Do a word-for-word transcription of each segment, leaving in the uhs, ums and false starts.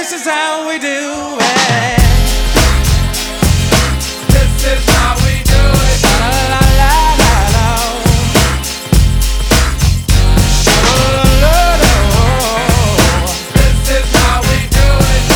This is how we do it. This is how we do it. Sha-la-la-la-la. Sha-la-la-la-la. This is how we do it.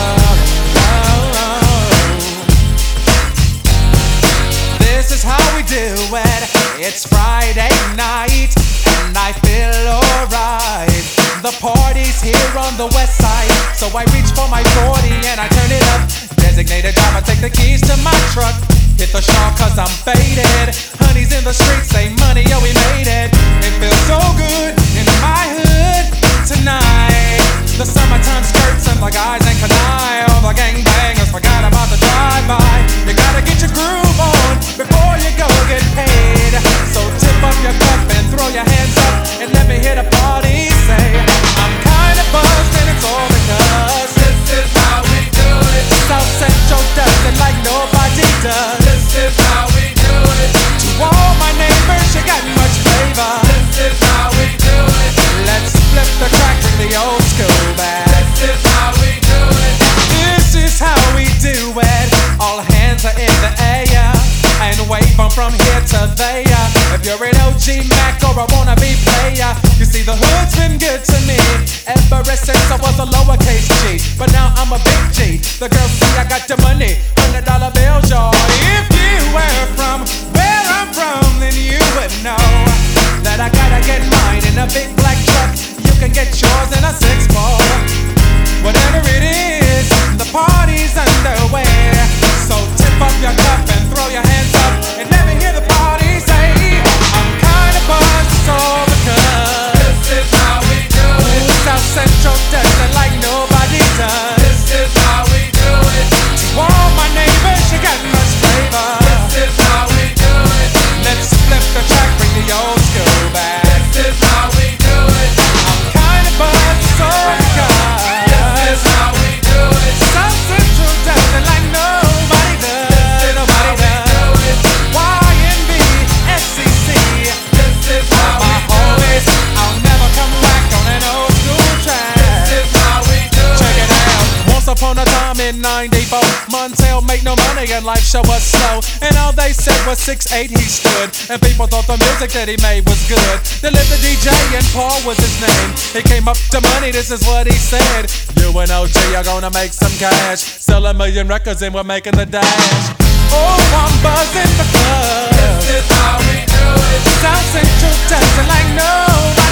This is how we do it. It's Friday night and I feel alright. The party's here on the west side, so I reach for my forty and I turn it up. Designated driver, take the keys to my truck. Hit the shawl cause I'm faded. Honey's in the streets, say money, yo we made it. It feels so good in my hood tonight. The summertime skirts and the guys ain't canine. All the gangbangers forgot about the drive-by. You gotta get your groove on before you go get paid. So tip up your cup and throw your hands up and let me hear the party say, I'm kinda buzzed and it's all because This is how we do it. South Central does it like nobody does. This is how we do it. To all my neighbors, you got much flavor. This is how we do it. Let's flip the track, bring the old school back. This is how we do it. This is how we do it. All hands are in the air and wave them from here to there. If you're an O G Mac or a wannabe player, you see the hood's been good to me ever since I was a lowercase G. But now I'm a big G. The girls see I got the money, hundred dollar bills, y'all. If you were from where I'm from, then you would know that I gotta get mine in a big black truck. You can get yours in a six four. Whatever it is, the party's underway. So tip up your cup and throw your hands up and let me hear the party say, I'm kinda buzzed, it's all because This is how we do it. South Central does it like nobody does. This is how we do it. To all my neighbors, you got much flavor. This is how we do it. Let's flip the track, bring the old school back. This is how we do it. I'm kinda buzzed, it's all because This is how we do it. South Central does it like nobody does. This is how we do it. Y N B, S C C. This is how My we do it. homies, I'll never come back on an old school track. This is how we do Check it. it out. Once upon a time in ninety-four, Montel made no money and life show was slow. And all they said was six eight he stood. And people thought the music that he made was good. They lived the D J and Paul was his name. He came up to money, this is what he said. You and O G are gonna make some cash. Sell a million records and we're making the dash. Oh, I'm buzzing the club. This is how we do it. South Central does it like nobody